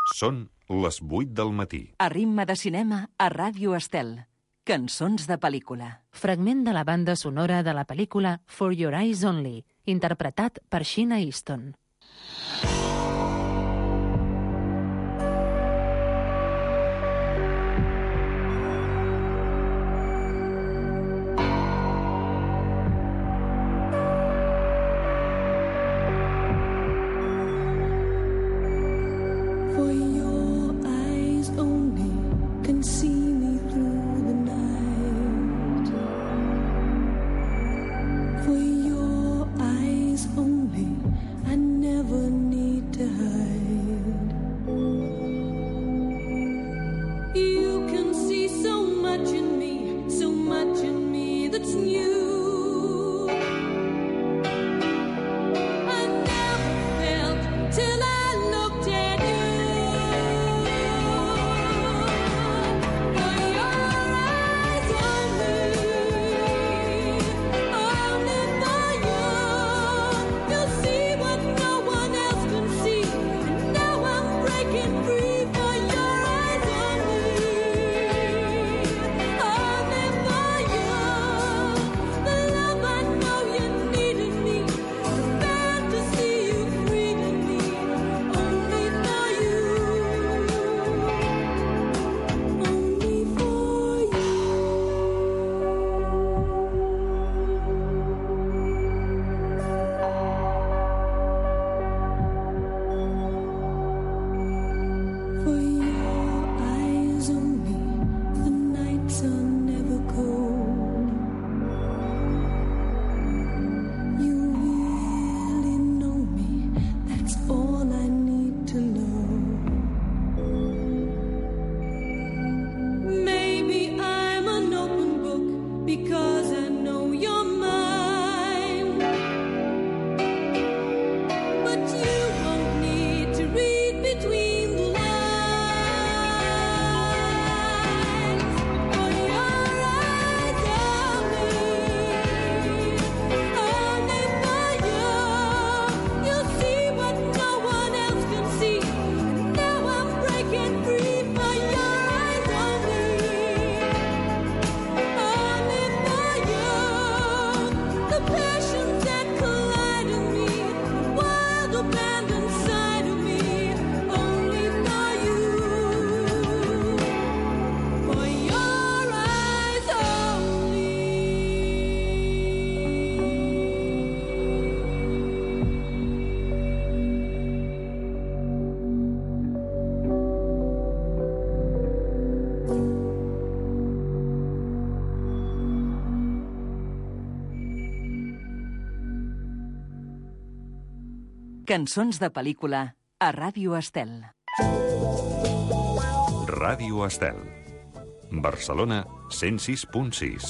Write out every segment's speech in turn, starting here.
Són les 8 del matí. A ritme de cinema a Ràdio Estel. Cançons de pel·lícula. Fragment de la banda sonora de la pel·lícula For Your Eyes Only, interpretat per Sheena Easton. Cançons de pel·lícula a Ràdio Estel. Ràdio Estel. Barcelona 106.6.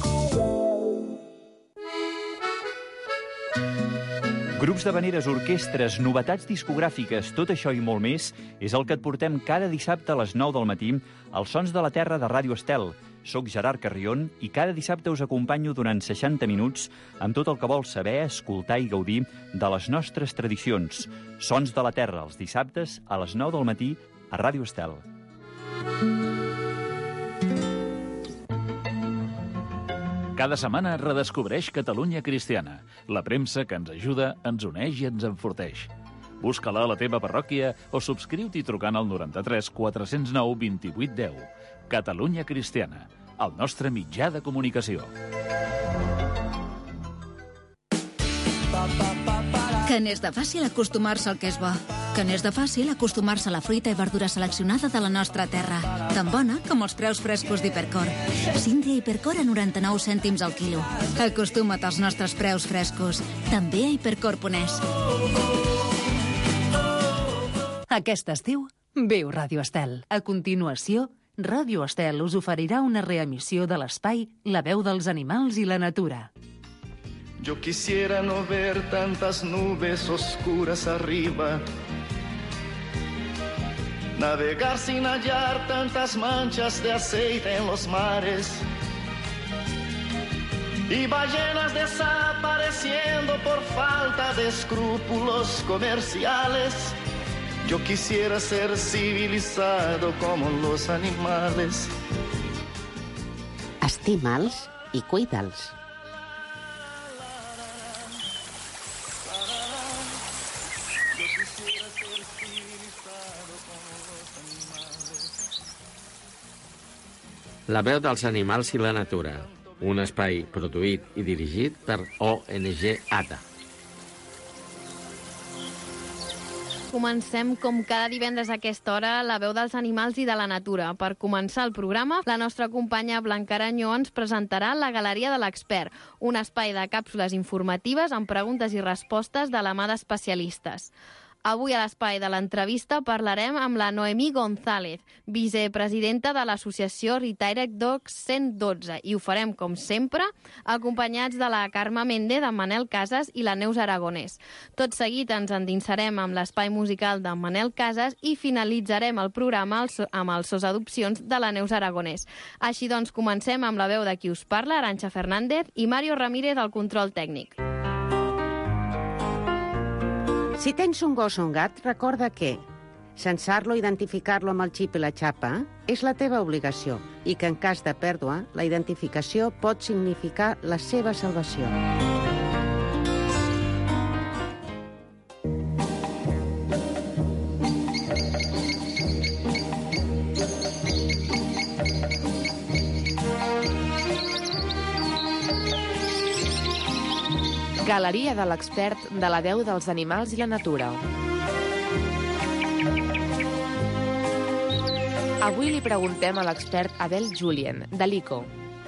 Grups d'havaneres, orquestres, novetats discogràfiques, tot això i molt més és el que et portem cada dissabte a les 9 del matí als Sons de la Terra de Ràdio Estel. Soc Gerard Carrion i cada dissabte us acompanyo durant 60 minuts amb tot el que vols saber, escoltar i gaudir de les nostres tradicions. Sons de la Terra, els dissabtes a les 9 del matí a Ràdio Estel. Cada setmana redescobreix Catalunya Cristiana, la premsa que ens ajuda, ens uneix i ens enforteix. Busca-la a la teva parròquia o subscriu-t'hi trucant al 93 409 28 10. Catalunya Cristiana, el nostre mitjà de comunicació. Que n'és de fàcil acostumar-se al que és bo. Que n'és de fàcil acostumar-se a la fruita i verdura seleccionada de la nostra terra. Tan bona com els preus frescos d'Hipercor. Síndria Hipercor a 99 cèntims al quilo. Acostuma't als nostres preus frescos. També a Hipercor.es. Aquest estiu, viu Ràdio Estel. A continuació, Ràdio Estel us oferirà una reemissió de l'espai La veu dels animals i la natura. Yo quisiera no ver tantas nubes oscuras arriba, navegar sin hallar tantas manchas de aceite en los mares y ballenas desapareciendo por falta de escrúpulos comerciales. Yo quisiera ser civilizado como los animales. Estima'ls i cuida'ls. La veu dels animals i la natura. Un espai produït i dirigit per ONG ADA. Comencem com cada divendres a aquesta hora la veu dels animals i de la natura. Per començar el programa, la nostra companya Blanca Aranyó ens presentarà la Galeria de l'Expert, un espai de càpsules informatives amb preguntes i respostes de la mà d'especialistes. Avui a l'espai de l'entrevista parlarem amb la Noemí González, vicepresidenta de l'associació Retired Dogs 112, i ho farem, com sempre, acompanyats de la Carme Méndez, de Manel Casas i la Neus Aragonès. Tot seguit ens endinsarem amb l'espai musical de Manel Casas i finalitzarem el programa amb els sos adopcions de la Neus Aragonès. Així doncs, comencem amb la veu de qui us parla, Arantxa Fernández, i Mario Ramírez al control tècnic. Si tens un gos o un gat, recorda que censar-lo i identificar-lo amb el xip i la xapa és la teva obligació i que en cas de pèrdua, la identificació pot significar la seva salvació. Galeria de l'Expert de la veu dels animals i la natura. Avui li preguntem a l'expert Abel Julien, de l'ICO.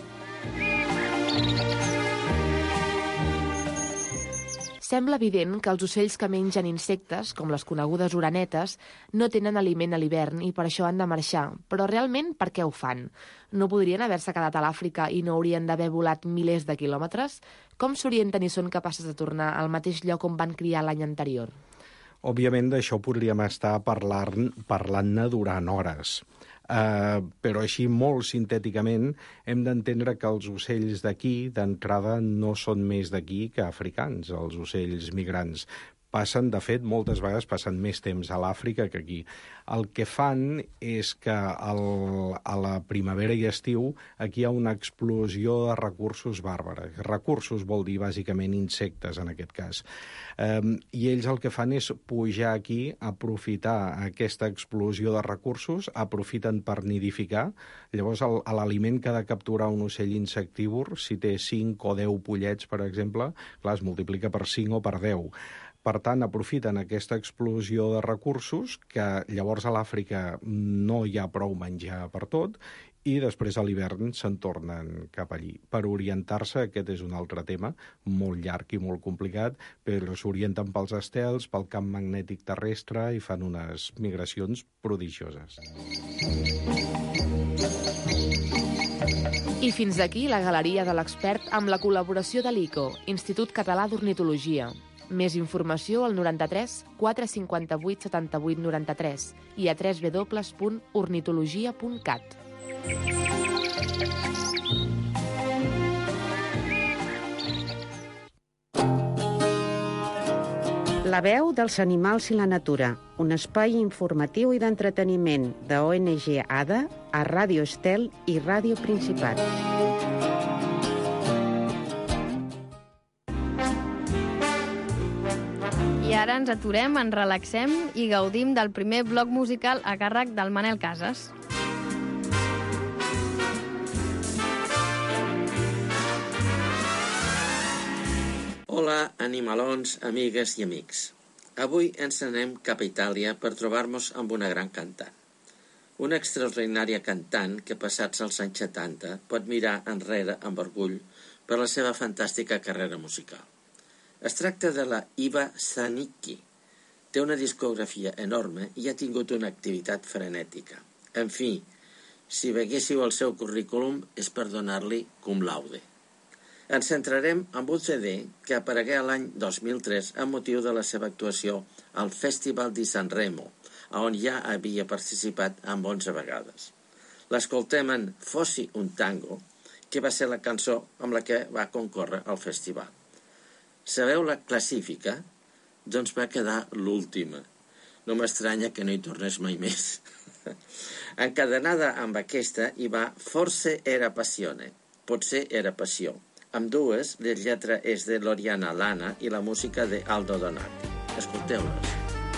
Sembla evident que els ocells que mengen insectes, com les conegudes orenetes, no tenen aliment a l'hivern i per això han de marxar. Però realment per què ho fan? No podrien haver-se quedat a l'Àfrica i no haurien d'haver volat milers de quilòmetres? Com s'orienten i són capaces de tornar al mateix lloc on van criar l'any anterior? Òbviament d'això podríem estar parlant-ne durant hores. Però així molt sintèticament hem d'entendre que els ocells d'aquí d'entrada no són més d'aquí que africans, els ocells migrants. De fet, moltes vegades passen més temps a l'Àfrica que aquí. El que fan és que a la primavera i estiu aquí hi ha una explosió de recursos bàrbares. Recursos vol dir bàsicament insectes en aquest cas. I ells el que fan és pujar aquí, aprofitar aquesta explosió de recursos, aprofiten per nidificar. Llavors l'aliment que ha de capturar un ocell insectívor, si té 5 o 10 pollets, per exemple, clar, es multiplica per 5 o per 10. Per tant, aprofiten aquesta explosió de recursos, que llavors a l'Àfrica no hi ha prou menjar per tot, i després a l'hivern se'n tornen cap allí. Per orientar-se, aquest és un altre tema, molt llarg i molt complicat, però s'orienten pels estels, pel camp magnètic terrestre i fan unes migracions prodigioses. I fins aquí la Galeria de l'Expert amb la col·laboració de l'ICO, Institut Català d'Ornitologia. Més informació al 93 458 78 93 i a www.ornitologia.cat. La veu dels animals i la natura, un espai informatiu i d'entreteniment de ONG ADA a Ràdio Estel i Ràdio Principat. I ara ens aturem, ens relaxem i gaudim del primer bloc musical a càrrec del Manel Casas. Hola, animalons, amigues i amics. Avui ens anem cap a Itàlia per trobar-nos amb una gran cantant. Una extraordinària cantant que, passats els anys 70, pot mirar enrere amb orgull per la seva fantàstica carrera musical. Es tracta de la Iva Zanicki. Té una discografia enorme i ha tingut una activitat frenètica. En fi, si veiéssiu el seu currículum és per donar-li cum laude. Ens centrarem en un CD que aparegué l'any 2003 amb motiu de la seva actuació al Festival di Sanremo, on ja havia participat amb 11 vegades. L'escoltem en Fossi un tango, que va ser la cançó amb la que va concórrer al festival. Sabeu la classifica? Doncs va quedar l'última. No m'estranya que no hi tornés mai més. Encadenada amb aquesta hi va Forse era passione, potser era passió. Amb dues, la lletra és de Loriana Lana i la música de Aldo Donati. Escolteu-les.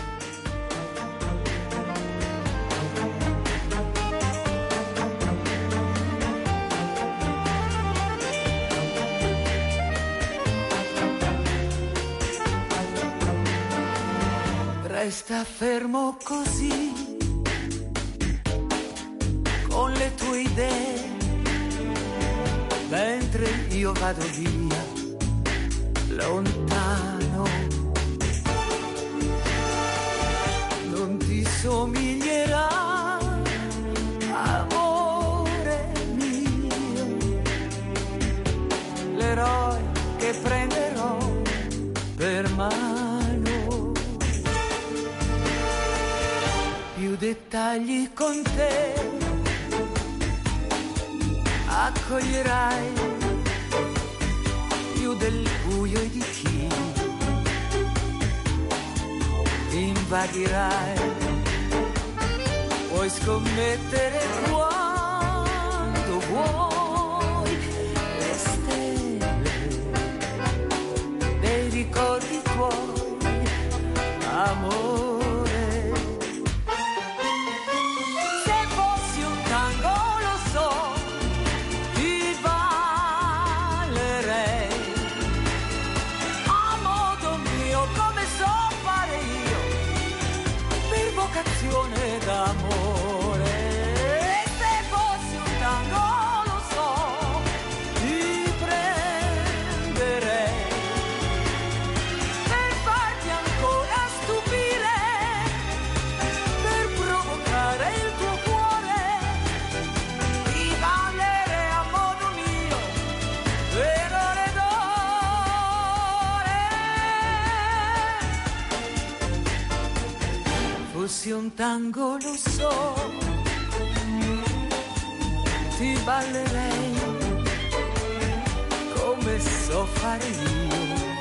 Resta fermo così, con le tue idee, mentre io vado via, lontano. Non ti somiglierà, amore mio, l'eroe che prenderò per mano. Più dettagli con te accoglierai, più del buio e di chi invaderai. Puoi scommettere quando vuoi, le stelle dei ricordi tuoi, amore. D'amore, se fossi un tango lo so, ti prenderei per farti ancora stupire, per provocare il tuo cuore, ti ballerei a modo mio per ore d'ore. Fossi un tango lo so, ti ballerei come so fare io,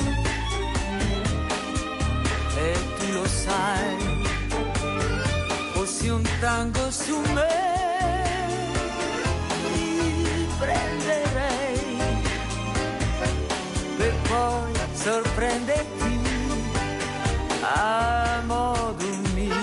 e tu lo sai. Fossi un tango su me, ti prenderei per poi sorprenderti a modo mio.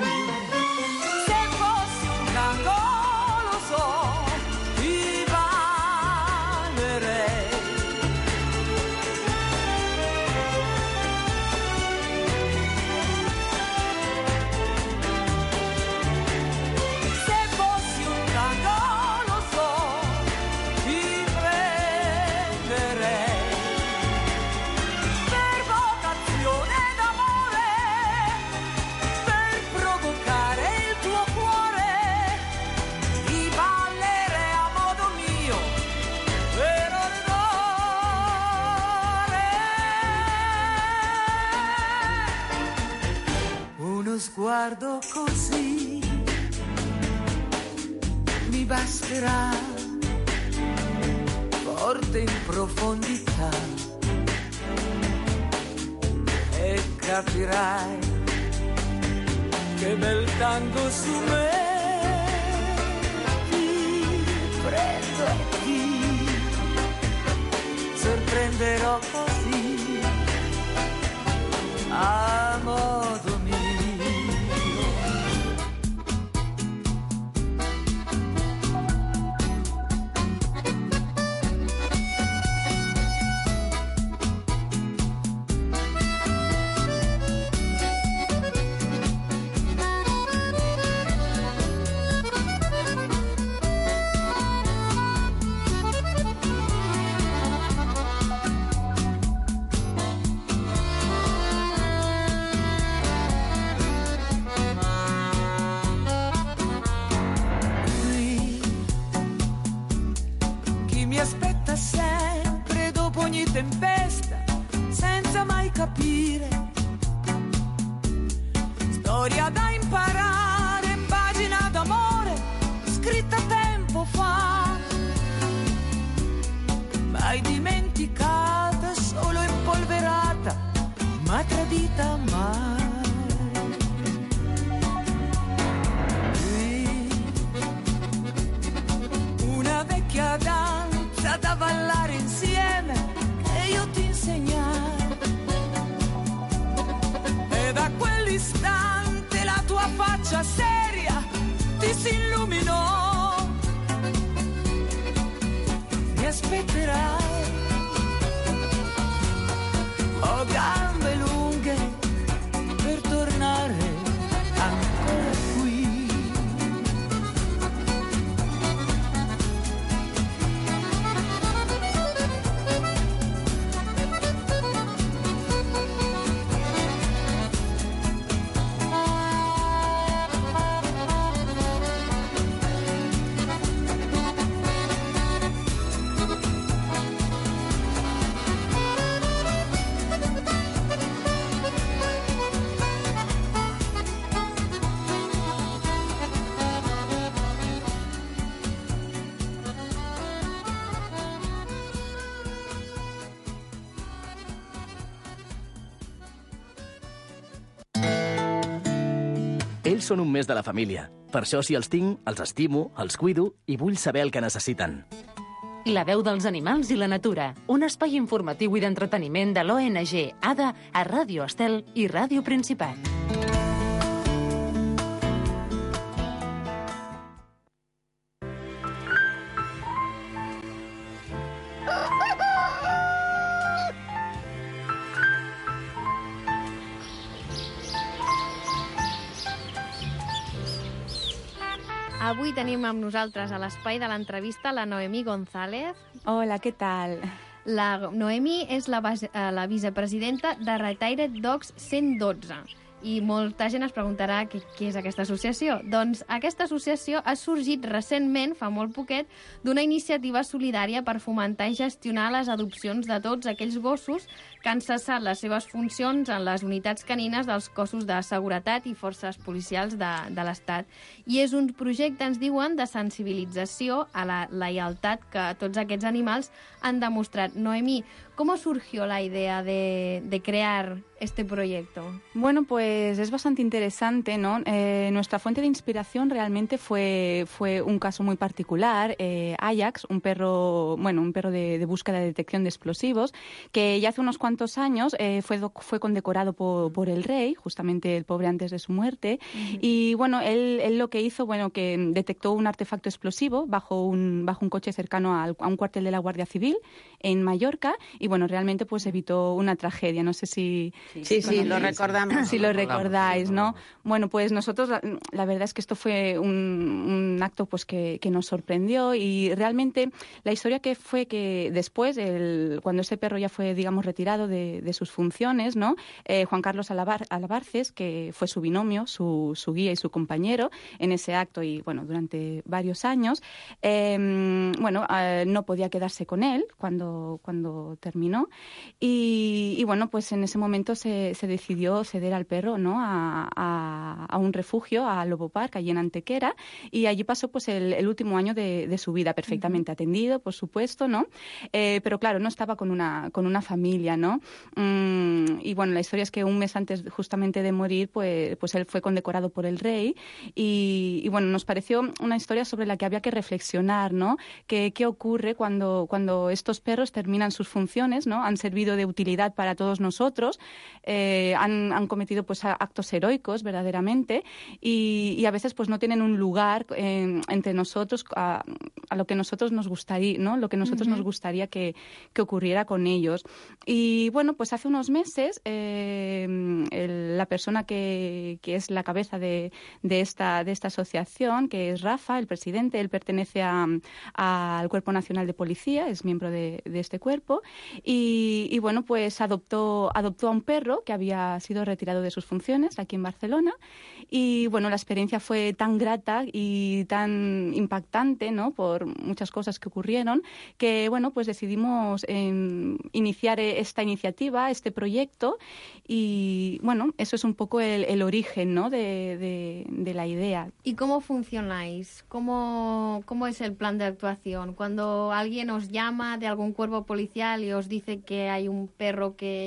Sguardo così mi basterà, forte in profondità, e capirai che bel tango su me, ti prendo e ti sorprenderò così a modo mio. Tempesta senza mai capire, storia da imparare, pagina d'amore scritta tempo fa, mai dimenticata, solo impolverata, ma tradita mai. ad ballare insieme e io ti insegnai. E da quell'istante la tua faccia seria ti si illuminò. Mi aspetterai, ho gambe lunghe per tornare ancora qui. Ells són un mes de la família. Per això, si els tinc, els estimo, els cuido i vull saber el que necessiten. La veu dels animals i la natura, un espai informatiu i d'entreteniment de l'ONG ADA a Ràdio Estel i Ràdio Principat. Avui tenim amb nosaltres a l'espai de l'entrevista la Noemí González. Hola, què tal? La Noemí és la vicepresidenta de Retired Dogs 112. I molta gent es preguntarà què és aquesta associació. Doncs aquesta associació ha sorgit recentment, fa molt poquet, d'una iniciativa solidària per fomentar i gestionar les adopcions de tots aquells gossos que han cessat les seves funcions en les unitats canines dels cossos de seguretat i forces policials de l'Estat. I és un projecte, ens diuen, de sensibilització a la lleialtat que tots aquests animals han demostrat. Noemí, ¿cómo surgió la idea de crear este proyecto? Bueno, pues es bastante interesante, ¿no? Nuestra fuente de inspiración realmente fue un caso muy particular, Ajax, un perro de búsqueda y detección de explosivos, que ya hace unos cuantos años fue condecorado por el rey, justamente el pobre antes de su muerte. Uh-huh. Y bueno, él lo que hizo, que detectó un artefacto explosivo bajo un coche cercano a un cuartel de la Guardia Civil en Mallorca, y bueno, realmente pues evitó una tragedia. No sé si... Sí, lo recordamos. Si lo recordáis, ¿no? Bueno, pues nosotros, la verdad es que esto fue un acto pues que nos sorprendió, y realmente la historia que fue que después, cuando ese perro ya fue, digamos, retirado de sus funciones, ¿no? Juan Carlos Alabarces, que fue su binomio, su guía y su compañero en ese acto, y bueno, durante varios años, no podía quedarse con él cuando terminó, y bueno, pues en ese momento se decidió ceder al perro, ¿no? a un refugio, a Lobo Park, allí en Antequera, y allí pasó pues el último año de su vida, perfectamente atendido, por supuesto, ¿no? Pero claro, no estaba con una familia, ¿no? Y bueno, la historia es que un mes antes justamente de morir, pues él fue condecorado por el rey, y bueno, nos pareció una historia sobre la que había que reflexionar, ¿no? ¿Qué ocurre cuando estos perros terminan sus funciones, ¿no? Han servido de utilidad para todos nosotros, han cometido pues actos heroicos verdaderamente, y a veces pues no tienen un lugar entre nosotros a lo que nosotros nos gustaría, ¿no? Lo que nosotros nos gustaría que ocurriera con ellos. Y bueno, pues hace unos meses la persona que es la cabeza de esta asociación, que es Rafa, el presidente, él pertenece al Cuerpo Nacional de Policía, es miembro de este cuerpo, y bueno, pues adoptó a un perro que había sido retirado de sus funciones aquí en Barcelona, y bueno, la experiencia fue tan grata y tan impactante, ¿no? Por muchas cosas que ocurrieron, que bueno, pues decidimos iniciar esta iniciativa, este proyecto, y bueno, eso es un poco el origen, ¿no? de la idea. ¿Y cómo funcionáis? ¿Cómo es el plan de actuación? Cuando alguien os llama de algún cuerpo policial y os dice que hay un perro que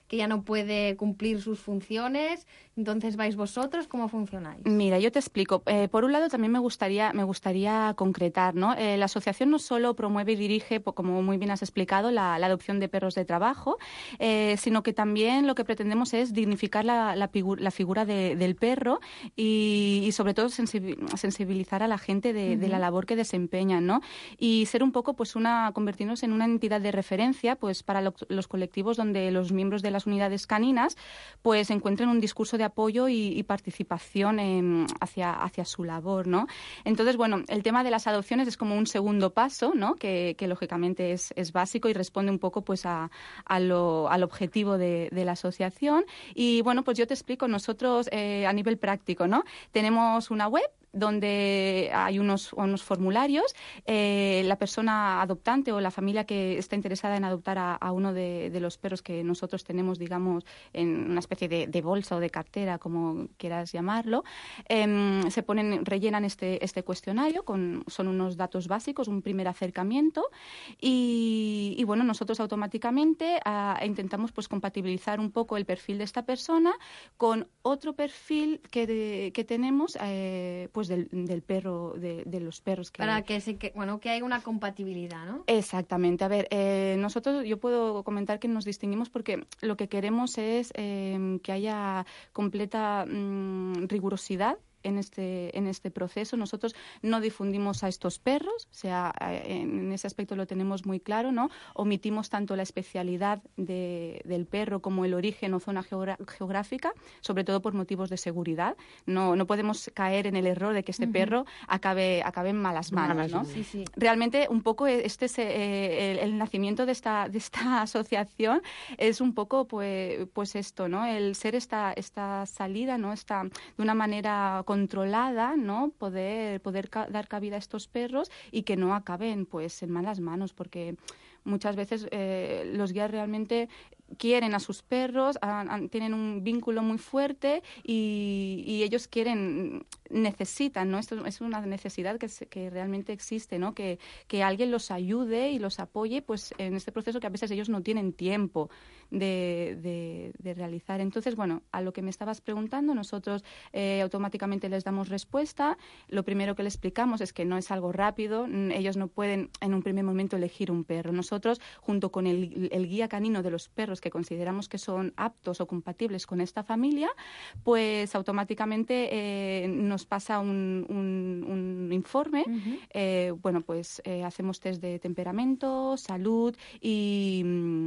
que ya no puede cumplir sus funciones, entonces vais vosotros, ¿cómo funcionáis? Mira, yo te explico. Por un lado, también me gustaría concretar, ¿no? La asociación no solo promueve y dirige, como muy bien has explicado, la adopción de perros de trabajo, sino que también lo que pretendemos es dignificar la figura del perro y sobre todo sensibilizar a la gente de la labor que desempeñan, ¿no? Y ser un poco, pues, convertirnos en una entidad de referencia, pues, para los colectivos donde los miembros de las unidades caninas, pues, encuentren un discurso de apoyo y participación hacia su labor, ¿no? Entonces, bueno, el tema de las adopciones es como un segundo paso, ¿no? Que lógicamente es básico y responde un poco, pues, al objetivo de la asociación. Y bueno, pues yo te explico, nosotros a nivel práctico, ¿no? Tenemos una web donde hay unos formularios. La persona adoptante o la familia que está interesada en adoptar a uno de los perros que nosotros tenemos, digamos, en una especie de bolsa o de cartera, como quieras llamarlo, rellenan este cuestionario, son unos datos básicos, un primer acercamiento y bueno, nosotros automáticamente intentamos, pues, compatibilizar un poco el perfil de esta persona con otro perfil que tenemos, pues, del perro, de los perros que... Para que hay una compatibilidad, ¿no? Exactamente. A ver, nosotros, yo puedo comentar que nos distinguimos porque lo que queremos es que haya completa rigurosidad en este proceso. Nosotros no difundimos a estos perros, o sea, en ese aspecto lo tenemos muy claro, ¿no? Omitimos tanto la especialidad del perro como el origen o zona geográfica, sobre todo por motivos de seguridad. No podemos caer en el error de que este perro acabe en malas manos, ¿no? Sí, sí. Realmente, un poco, este es el nacimiento de esta asociación, es un poco, pues esto, ¿no? El ser esta salida, ¿no? De una manera controlada, ¿no? Poder dar cabida a estos perros y que no acaben, pues, en malas manos, porque muchas veces los guías realmente quieren a sus perros, tienen un vínculo muy fuerte y ellos necesitan, ¿no? Esto es una necesidad que realmente existe, ¿no? Que alguien los ayude y los apoye, pues, en este proceso que a veces ellos no tienen tiempo de realizar. Entonces, bueno, a lo que me estabas preguntando, nosotros automáticamente les damos respuesta. Lo primero que les explicamos es que no es algo rápido, ellos no pueden en un primer momento elegir un perro. Nosotros, junto con el guía canino de los perros que consideramos que son aptos o compatibles con esta familia, pues automáticamente nos pasa un informe. Bueno, pues hacemos test de temperamento, salud y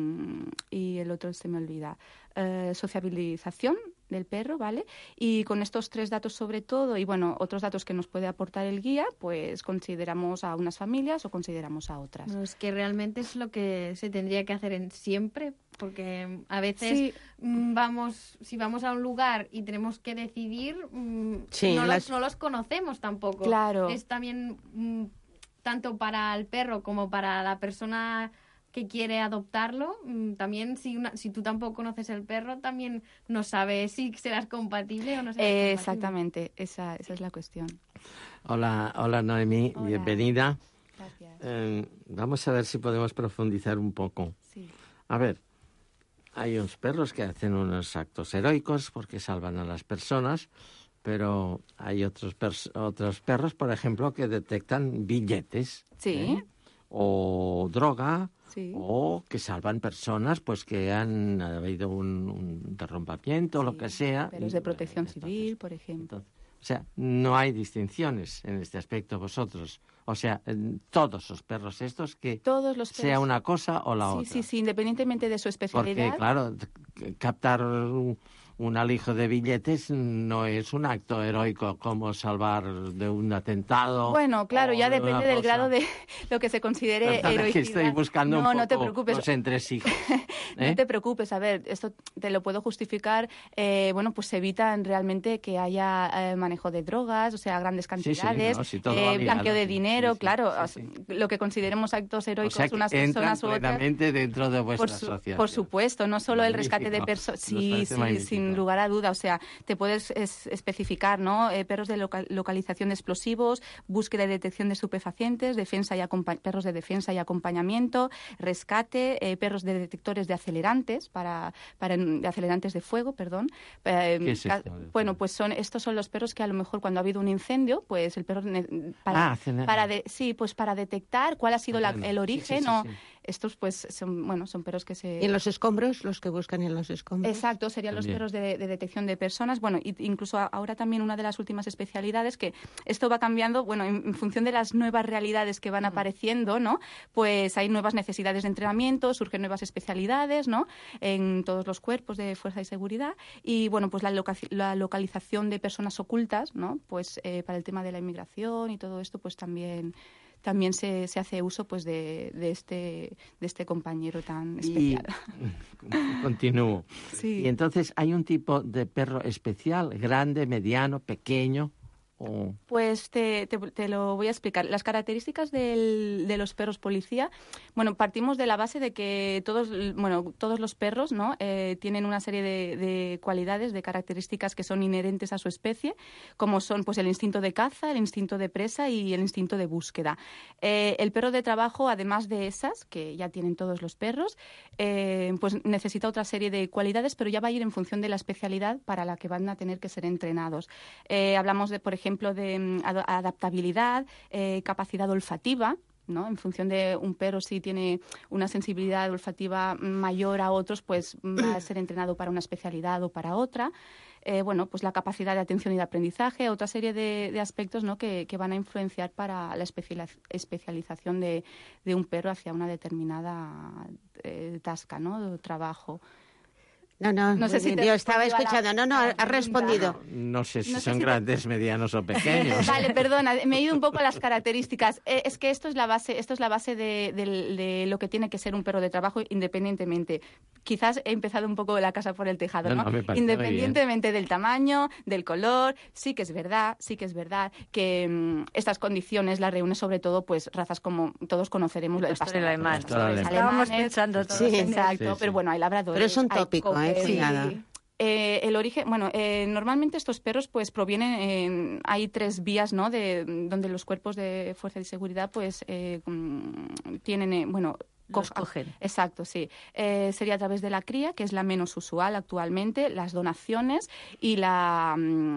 el otro se me olvida, sociabilización del perro, ¿vale? Y con estos 3 datos sobre todo, y bueno, otros datos que nos puede aportar el guía, pues consideramos a unas familias o consideramos a otras. No, es que realmente es lo que se tendría que hacer siempre, porque a veces si vamos a un lugar y tenemos que decidir, no los conocemos tampoco. Claro. Es también tanto para el perro como para la persona que quiere adoptarlo, también si tú tampoco conoces el perro, también no sabes si serás compatible o no serás compatible. Exactamente, esa es la cuestión. Hola Noemí, Hola. Bienvenida. Gracias. Vamos a ver si podemos profundizar un poco. Sí. A ver, hay unos perros que hacen unos actos heroicos porque salvan a las personas, pero hay otros perros, por ejemplo, que detectan billetes. Sí. O droga, sí. O que salvan personas pues que han habido un derrumbamiento o lo que sea. Pero es de protección civil, por ejemplo. O sea, no hay distinciones en este aspecto vosotros. O sea, todos los perros estos que todos los perros, sea una cosa o la otra. Sí, independientemente de su especialidad. Porque, claro, captar un alijo de billetes no es un acto heroico como salvar de un atentado. Bueno, claro, ya depende del grado de lo que se considere heroicidad. Que estoy buscando un poco no te preocupes. Los entresijos. No te preocupes, a ver, esto te lo puedo justificar. Bueno, pues se evitan realmente que haya manejo de drogas, o sea, grandes cantidades, blanqueo de dinero, claro, lo que consideremos actos heroicos, o sea, que unas personas u otras. Plenamente dentro de vuestra asociación. Por supuesto, no solo el rescate de personas, sin sin lugar a duda. O sea, te puedes especificar, ¿no? Perros de localización de explosivos, búsqueda y detección de estupefacientes, perros de defensa y acompañamiento, rescate, perros de detectores de acelerantes, de acelerantes de fuego, perdón. ¿Qué es esto? Bueno, pues estos son los perros que a lo mejor cuando ha habido un incendio, pues el perro para detectar cuál ha sido el origen, o estos pues son perros que se... ¿Y en los escombros? Los que buscan en los escombros. Exacto, serían los perros de detección de personas. Bueno, incluso ahora también una de las últimas especialidades, que esto va cambiando, bueno, en función de las nuevas realidades que van apareciendo, ¿no? Pues hay nuevas necesidades de entrenamiento, surgen nuevas especialidades, ¿no? En todos los cuerpos de fuerza y seguridad. Y bueno, pues la localización de personas ocultas, ¿no? Pues para el tema de la inmigración y todo esto, pues también se hace uso pues de este compañero tan especial. Continúo. Sí. Y entonces, ¿hay un tipo de perro especial, grande, mediano, pequeño? Pues te lo voy a explicar. Las características de los perros policía, bueno, partimos de la base de que todos los perros, ¿no? Tienen una serie de cualidades, de características que son inherentes a su especie, como son pues el instinto de caza, el instinto de presa y el instinto de búsqueda. El perro de trabajo, además de esas, que ya tienen todos los perros, pues necesita otra serie de cualidades, pero ya va a ir en función de la especialidad para la que van a tener que ser entrenados. Hablamos de, por ejemplo, de adaptabilidad, capacidad olfativa, ¿no? En función de un perro, si tiene una sensibilidad olfativa mayor a otros, pues va a ser entrenado para una especialidad o para otra. Bueno, pues la capacidad de atención y de aprendizaje, otra serie de aspectos, ¿no? que van a influenciar para la especialización de un perro hacia una determinada tasca, ¿no? Trabajo. No sé si yo estaba escuchando. Has respondido. No sé si son grandes, medianos o pequeños. Vale, perdona, me he ido un poco a las características. Es que esto es la base de lo que tiene que ser un perro de trabajo independientemente. Quizás he empezado un poco la casa por el tejado, ¿no? Independientemente del tamaño, del color, sí que es verdad que estas condiciones las reúne sobre todo pues razas como todos conoceremos, el pastor alemán. Estábamos pensando todos. Sí, exacto, pero bueno, hay labradores. Pero es un tópico, el origen, normalmente estos perros pues provienen, hay 3 vías, ¿no? Donde los cuerpos de fuerza y seguridad pues tienen, cogen. Exacto, sí. Sería a través de la cría, que es la menos usual actualmente, las donaciones y la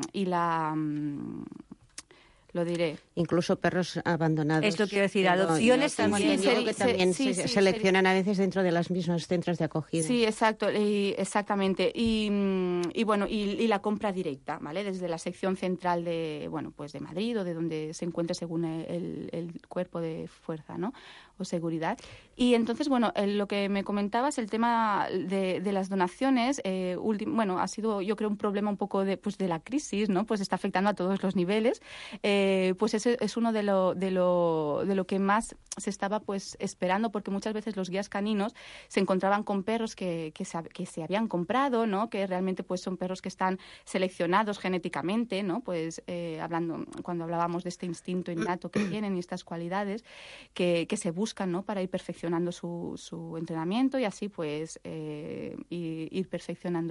lo diré. Incluso perros abandonados. Esto quiero decir, adopciones también. Se seleccionan a veces dentro de los mismos centros de acogida. Sí, exacto, exactamente. Y bueno, y la compra directa, ¿vale? Desde la sección central de Madrid o de donde se encuentre según el cuerpo de fuerza, ¿no? O seguridad. Y entonces, lo que me comentabas, el tema de las donaciones, ha sido, yo creo, un problema un poco de la crisis, ¿no? Pues está afectando a todos los niveles. Pues ese es uno de lo que más se estaba pues esperando, porque muchas veces los guías caninos se encontraban con perros que se habían comprado, ¿no? Que realmente pues son perros que están seleccionados genéticamente, ¿no? Pues cuando hablábamos de este instinto innato que tienen y estas cualidades que se buscan, ¿no? Para ir perfeccionando su entrenamiento y así pues ir perfeccionando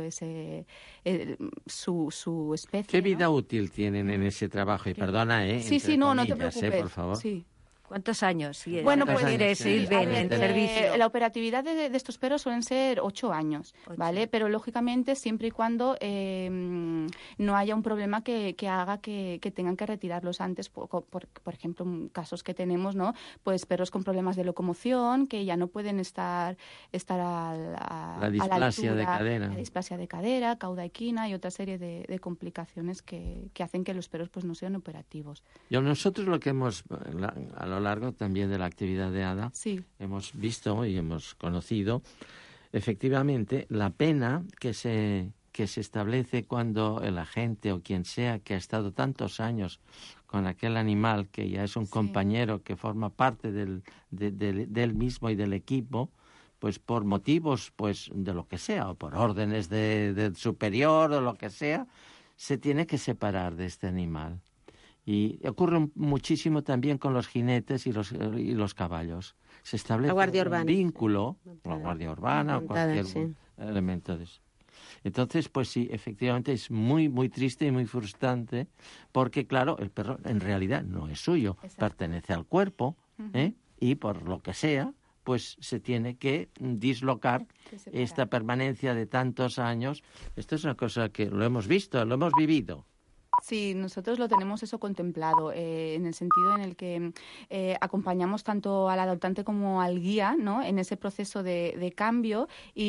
su especie. ¿Qué vida útil tienen en ese trabajo? Y perdona, Sí, no te preocupes. Por favor. Sí. ¿Cuántos años? Bueno, pues sirven en servicio. La operatividad de estos perros suelen ser 8 años, ¿vale? Pero lógicamente siempre y cuando no haya un problema que haga que tengan que retirarlos antes, por ejemplo, casos que tenemos, ¿no? Pues perros con problemas de locomoción que ya no pueden estar la displasia de cadera. La displasia de cadera, cauda equina y otra serie de complicaciones que hacen que los perros pues no sean operativos. Nosotros lo que hemos a lo largo también de la actividad de ADA, hemos visto y hemos conocido efectivamente la pena que se establece cuando el agente o quien sea que ha estado tantos años con aquel animal, que ya es un compañero que forma parte del mismo y del equipo, pues por motivos pues de lo que sea, o por órdenes de superior o lo que sea, se tiene que separar de este animal. Y ocurre muchísimo también con los jinetes y los caballos. Se establece un vínculo, la guardia urbana o cualquier elemento de eso. Entonces, pues sí, efectivamente es muy, muy triste y muy frustrante porque, claro, el perro en realidad no es suyo, pertenece al cuerpo, y por lo que sea, pues se tiene que dislocar esta permanencia de tantos años. Esto es una cosa que lo hemos visto, lo hemos vivido. Sí, nosotros lo tenemos eso contemplado, en el sentido en el que acompañamos tanto al adoptante como al guía, ¿no?, en ese proceso de cambio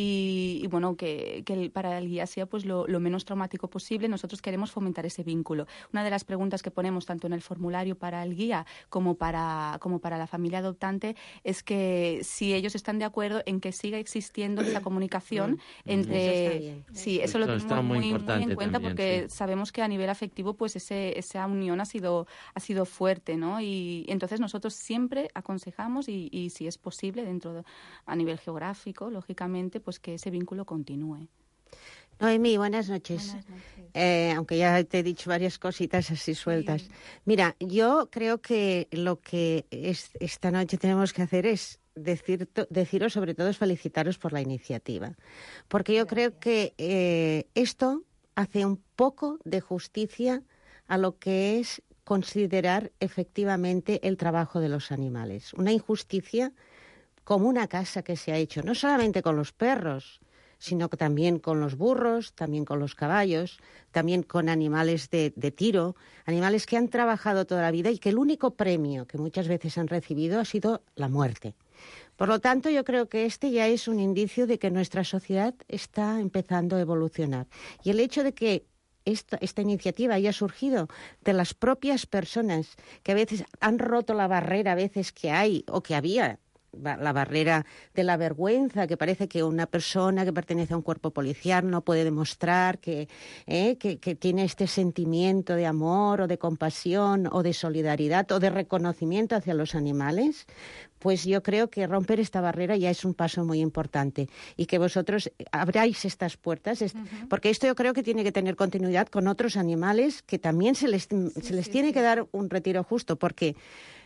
y bueno, que para el guía sea pues lo menos traumático posible. Nosotros queremos fomentar ese vínculo. Una de las preguntas que ponemos tanto en el formulario para el guía como para la familia adoptante es que si ellos están de acuerdo en que siga existiendo esa comunicación entre... Eso está bien. Sí, eso lo tenemos muy en cuenta también, porque sí. sabemos que a nivel afectivo pues esa unión ha sido fuerte, ¿no? Y entonces nosotros siempre aconsejamos y si es posible a nivel geográfico, lógicamente, pues que ese vínculo continúe. Noemí, buenas noches. Aunque ya te he dicho varias cositas así sueltas. Sí. Mira, yo creo que lo que esta noche tenemos que hacer es deciros, sobre todo, es felicitaros por la iniciativa. Porque yo creo que esto hace un poco de justicia a lo que es considerar efectivamente el trabajo de los animales. Una injusticia como una casa que se ha hecho, no solamente con los perros, sino que también con los burros, también con los caballos, también con animales de tiro, animales que han trabajado toda la vida y que el único premio que muchas veces han recibido ha sido la muerte. Por lo tanto, yo creo que este ya es un indicio de que nuestra sociedad está empezando a evolucionar. Y el hecho de que esta iniciativa haya surgido de las propias personas que a veces han roto la barrera a veces que hay o que había, la barrera de la vergüenza, que parece que una persona que pertenece a un cuerpo policial no puede demostrar que tiene este sentimiento de amor o de compasión o de solidaridad o de reconocimiento hacia los animales, pues yo creo que romper esta barrera ya es un paso muy importante y que vosotros abráis estas puertas, porque esto yo creo que tiene que tener continuidad con otros animales que también se les tiene que dar un retiro justo, porque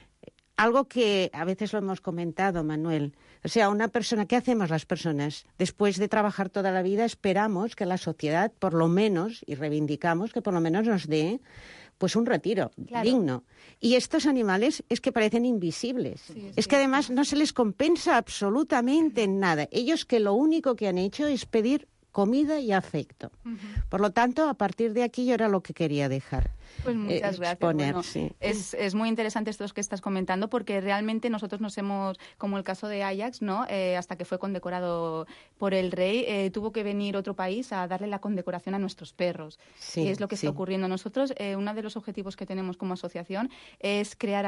algo que a veces lo hemos comentado, Manuel, o sea, una persona, ¿qué hacemos las personas? Después de trabajar toda la vida, esperamos que la sociedad, por lo menos, y reivindicamos que por lo menos nos dé pues un retiro digno. Y estos animales es que parecen invisibles. Sí, es que además no se les compensa absolutamente en nada. Ellos que lo único que han hecho es pedir comida y afecto. Por lo tanto, a partir de aquí yo era lo que quería dejar. Pues muchas gracias. Bueno, sí. Es muy interesante esto que estás comentando porque realmente nosotros nos hemos, como el caso de Ajax, ¿no? Hasta que fue condecorado por el rey, tuvo que venir otro país a darle la condecoración a nuestros perros. Sí, es lo que está ocurriendo. Nosotros, uno de los objetivos que tenemos como asociación es crear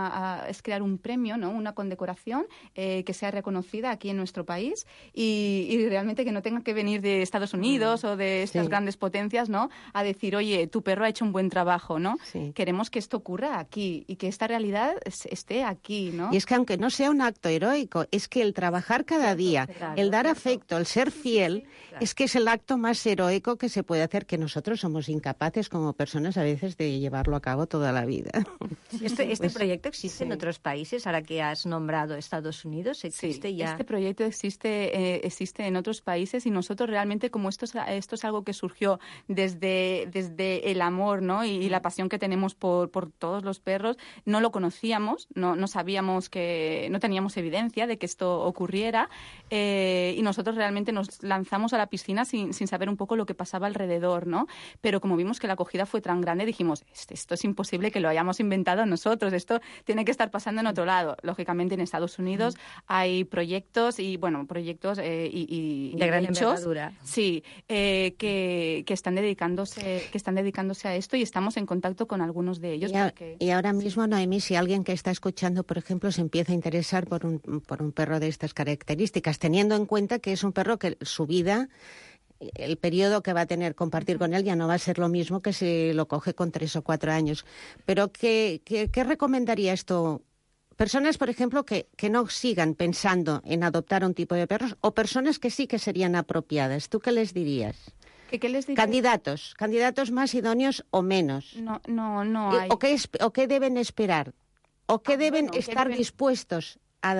un premio, ¿no? Una condecoración que sea reconocida aquí en nuestro país y realmente que no tenga que venir de Estados Unidos o de estas grandes potencias, ¿no? A decir, oye, tu perro ha hecho un buen trabajo, ¿no? Sí. Queremos que esto ocurra aquí y que esta realidad esté aquí, ¿no? Y es que aunque no sea un acto heroico, es que el trabajar cada día, el dar afecto, el ser fiel, es que es el acto más heroico que se puede hacer, que nosotros somos incapaces como personas a veces de llevarlo a cabo toda la vida. ¿Este proyecto existe en otros países? Ahora que has nombrado Estados Unidos, ¿existe ya? Este proyecto existe en otros países y nosotros realmente, como esto es algo que surgió desde el amor, ¿no? Y la pasión que tenemos por todos los perros, no lo conocíamos, no sabíamos no teníamos evidencia de que esto ocurriera y nosotros realmente nos lanzamos a la piscina sin saber un poco lo que pasaba alrededor, ¿no? Pero como vimos que la acogida fue tan grande, dijimos, esto es imposible que lo hayamos inventado nosotros, esto tiene que estar pasando en otro lado. Lógicamente en Estados Unidos hay proyectos y de gran envergadura. Sí, que están dedicándose a esto y estamos en contacto con algunos de ellos. Y ahora mismo, Noemí, si alguien que está escuchando, por ejemplo, se empieza a interesar por un perro de estas características, teniendo en cuenta que es un perro que su vida, el periodo que va a tener compartir con él ya no va a ser lo mismo que si lo coge con 3 o 4 años. Pero ¿qué recomendaría esto? Personas, por ejemplo, que no sigan pensando en adoptar un tipo de perros o personas que sí que serían apropiadas. ¿Tú qué les dirías? ¿Qué les dirías? Candidatos más idóneos o menos. No hay. ¿O qué deben esperar? ¿O qué deben estar dispuestos a dar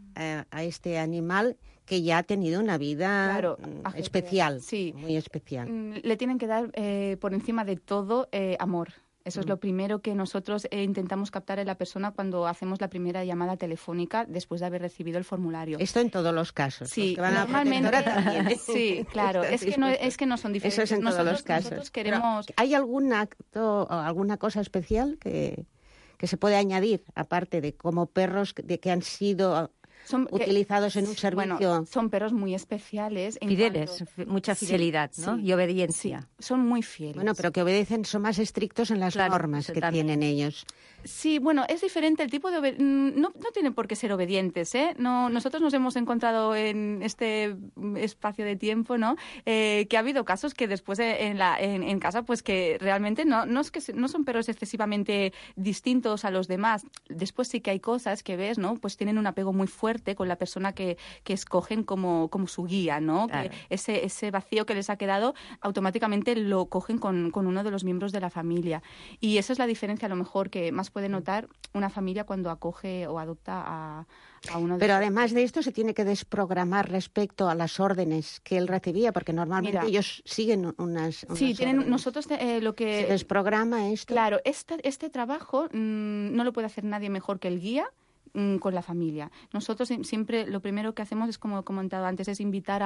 a este animal que ya ha tenido una vida especial, sí, muy especial. Le tienen que dar por encima de todo amor. Eso es lo primero que nosotros intentamos captar en la persona cuando hacemos la primera llamada telefónica después de haber recibido el formulario. Esto en todos los casos. Sí, los que van normalmente a también. Sí, claro. Es que no son diferentes. Eso es en todos los casos. Nosotros queremos... ¿Hay algún acto o alguna cosa especial que se puede añadir, aparte de como perros que han sido utilizados en un servicio? Bueno, son perros muy especiales. Fieles, mucha fidelidad, ¿no? Y obediencia. Sí, son muy fieles. Bueno, pero que obedecen, son más estrictos en las normas que tienen ellos. Sí, bueno, es diferente el tipo de... No tienen por qué ser obedientes, ¿eh? No, nosotros nos hemos encontrado en este espacio de tiempo, ¿no? Que ha habido casos que después en casa, pues que realmente no son perros excesivamente distintos a los demás. Después sí que hay cosas que ves, ¿no? Pues tienen un apego muy fuerte con la persona que escogen como su guía, ¿no? Claro. Que ese vacío que les ha quedado automáticamente lo cogen con uno de los miembros de la familia. Y esa es la diferencia a lo mejor que más puede notar una familia cuando acoge o adopta a uno de... Pero además de esto se tiene que desprogramar respecto a las órdenes que él recibía, porque normalmente ellos siguen unas sí, tienen órdenes. Nosotros lo que... ¿Se desprograma esto? Claro, este trabajo no lo puede hacer nadie mejor que el guía con la familia. Nosotros siempre lo primero que hacemos es, como he comentado antes, es invitar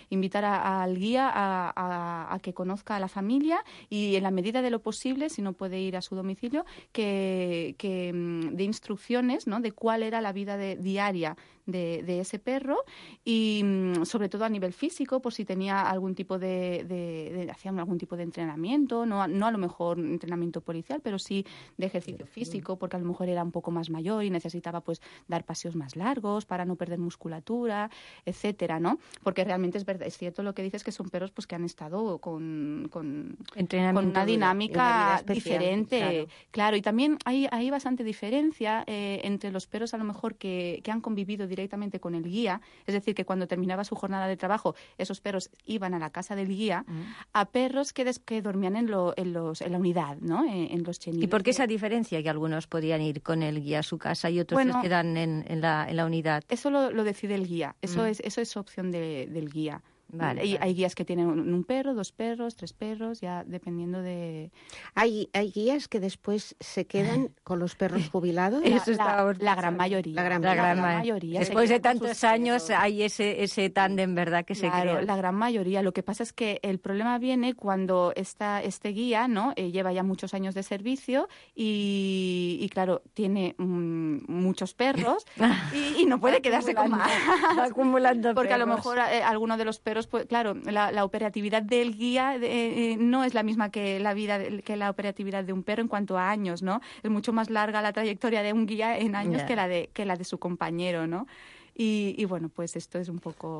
al guía a que conozca a la familia y en la medida de lo posible, si no puede ir a su domicilio, que dé instrucciones, ¿no? De cuál era la vida diaria de ese perro y sobre todo a nivel físico, por si tenía algún tipo hacían algún tipo de entrenamiento, no a lo mejor entrenamiento policial, pero sí de ejercicio físico, porque a lo mejor era un poco más mayor y necesitaba pues dar paseos más largos para no perder musculatura, etcétera, ¿no? Porque realmente es cierto lo que dices, que son perros pues que han estado con una dinámica diferente, claro, y también hay bastante diferencia entre los perros a lo mejor que han convivido directamente con el guía, es decir, que cuando terminaba su jornada de trabajo, esos perros iban a la casa del guía, a perros que dormían en la unidad, ¿no? En los cheniles. ¿Y por qué esa diferencia? Que algunos podían ir con el guía a su casa y otros se quedan en la unidad. Eso lo decide el guía, eso es opción del guía. Vale, hay guías que tienen un perro, 2 perros, 3 perros, ya dependiendo de... ¿Hay guías que después se quedan con los perros jubilados? La gran mayoría. La gran mayoría. Después de tantos años hay ese tándem, ¿verdad?, que se crea. La gran mayoría. Lo que pasa es que el problema viene cuando este guía, ¿no?, lleva ya muchos años de servicio y claro, tiene muchos perros y no puede quedarse con más. Acumulando porque perros. A lo mejor alguno de los perros, pues claro, la operatividad del guía no es la misma que la operatividad de un perro en cuanto a años, ¿no? Es mucho más larga la trayectoria de un guía en años que la de su compañero, ¿no? Y bueno, pues esto es un poco...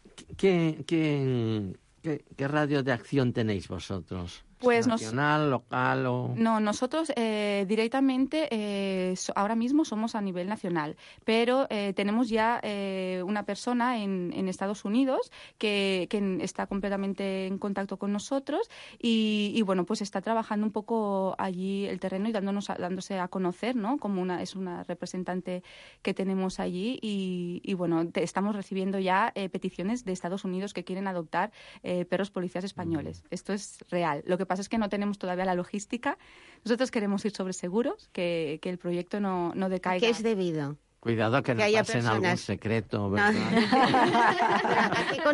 ¿Qué radio de acción tenéis vosotros? Pues ¿Nacional, local o...? No, nosotros directamente ahora mismo somos a nivel nacional, pero tenemos ya una persona en Estados Unidos que está completamente en contacto con nosotros y bueno, pues está trabajando un poco allí el terreno y dándose a conocer, ¿no? Es una representante que tenemos allí y bueno, estamos recibiendo ya peticiones de Estados Unidos que quieren adoptar perros policías españoles. Esto es real. Lo que pasa es que no tenemos todavía la logística. Nosotros queremos ir sobre seguros, que el proyecto no decaiga. ¿A qué es debido? Cuidado que no pasen algún secreto, ¿verdad? ¿A qué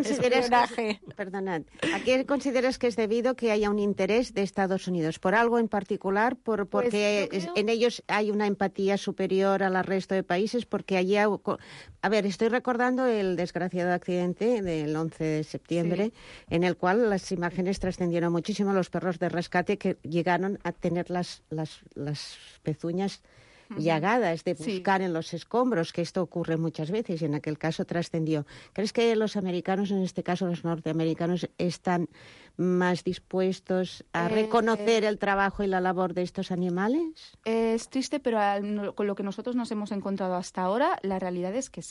consideras que es debido que haya un interés de Estados Unidos? ¿Por algo en particular? ¿Porque en ellos hay una empatía superior al resto de países? Porque allí... A ver, estoy recordando el desgraciado accidente del 11 de septiembre, en el cual las imágenes trascendieron muchísimo. Los perros de rescate que llegaron a tener las pezuñas llagadas de buscar en los escombros, que esto ocurre muchas veces y en aquel caso trascendió. ¿Crees que los americanos, en este caso los norteamericanos, están más dispuestos a reconocer el trabajo y la labor de estos animales? Es triste, pero con lo que nosotros nos hemos encontrado hasta ahora, la realidad es que sí.